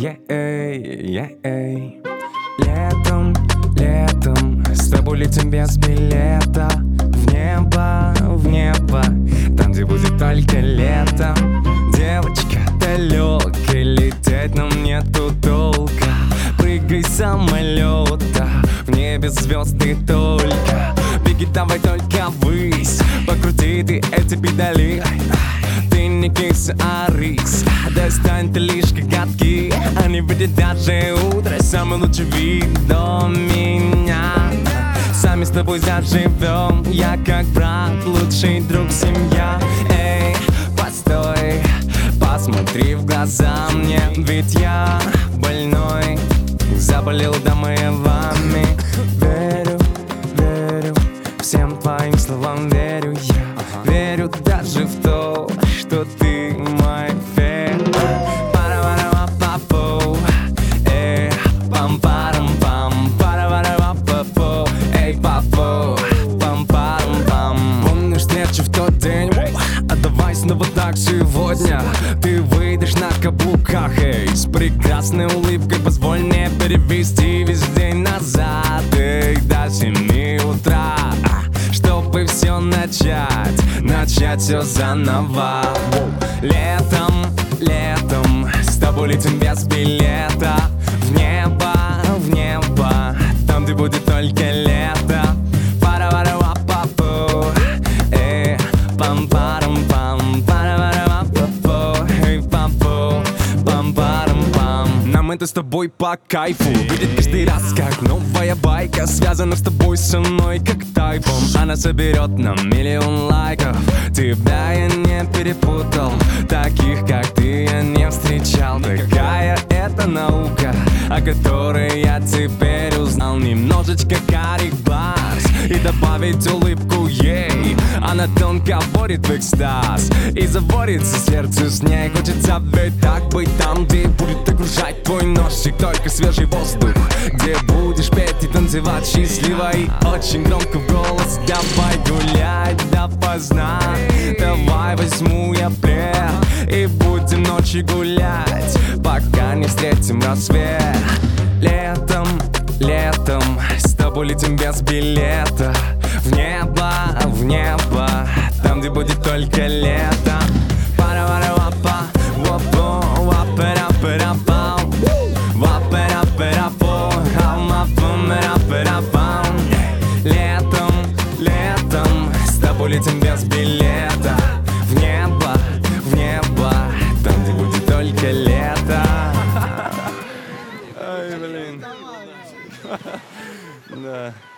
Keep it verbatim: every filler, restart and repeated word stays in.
Ей-ей-ей. Летом, летом с тобой летим без билета в небо, в небо, там, где будет только лето. Девочка, далекой, лететь нам нету толка. Прыгай с самолета, в небе звезды только. Беги давай только ввысь, покрути ты эти педали. Ты не киса, а рис, достань ты лишь коготки. Они видят даже утро, самый лучший вид до меня. Сами с тобой заживем, я как брат, лучший друг, семья. Эй, постой, посмотри в глаза мне, ведь я больной, заболел до моими. Верю, верю, всем твоим словам верю я. Верю даже в то, что ты мой фен. Пара-пара-па-па-пу, эй, пам-парам-пам, пара-пара-па-па-пу, эй, папу, пам-парам-пам. Помнишь встречу в тот день? А давай снова так сегодня. Ты выйдешь на каблуках, эй, с прекрасной улыбкой. Позволь мне перевести весь день назад, эй, до семи утра, чтобы все начать, начать все заново. Летом, летом с тобой летим без билета в небо, в небо, там, где будет только лето. Пара-пара-па-па-пу, эй, пам-парам-пам, пара-пара-па-па-пу, эй, пам-пу, пам-парам-пам. Нам это с тобой по кайфу, видеть каждый раз как новая байка, связана с тобой со мной как тайпом. Она соберет нам миллион лайков. Тебя я не перепутал, таких как ты я не встречал. Такая это наука, о которой я теперь узнал. Немножечко карих глаз и добавить улыбку ей. Она тонко вводит в экстаз и заводится сердце с ней. Хочется ведь так быть там, где будет окружать твой носик только свежий воздух, где будешь петь и танцевать счастливо и очень громко в голос. Давай гулять допоздна, давай возьму я плед и будем ночью гулять, пока не встретим рассвет. Летом, летом с тобой летим без билета в небо, в небо, там, где будет только лето. Пара-пара-па-па, вапу, вапера-пера-пау, вапера-пера-пау, ама-пумера-пера-пау. Летом, летом с тобой летим без билета в небо, в небо, там, где будет только лето. Ай, блин. Да.